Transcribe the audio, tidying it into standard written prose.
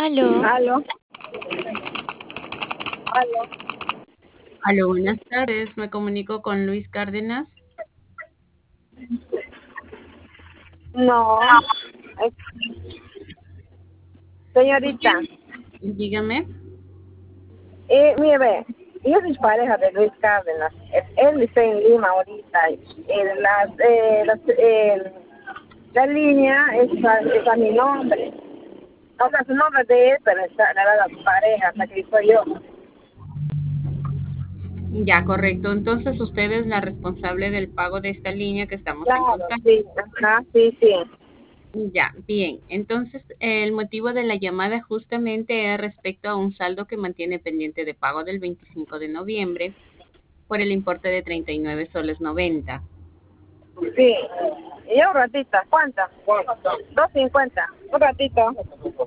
Aló, Aló, aló. Aló, buenas tardes. Me comunico con Luis Cárdenas. No, eh, señorita, Dígame. mire, ve, yo soy pareja de Luis Cárdenas. Él está en Lima ahorita. La línea es a mi nombre. O sea, su nombre es de él, pero está la verdad su pareja, hasta que soy yo. Ya, correcto. Entonces usted es la responsable del pago de esta línea que estamos en Claro, contacto. sí, ajá, sí, sí. Ya, bien. Entonces, el motivo de la llamada justamente es respecto a un saldo que mantiene pendiente de pago del 25 de noviembre por el importe de 39 soles 90. Sí. Y yo un ratito, ¿cuánto? 2.50. Un ratito.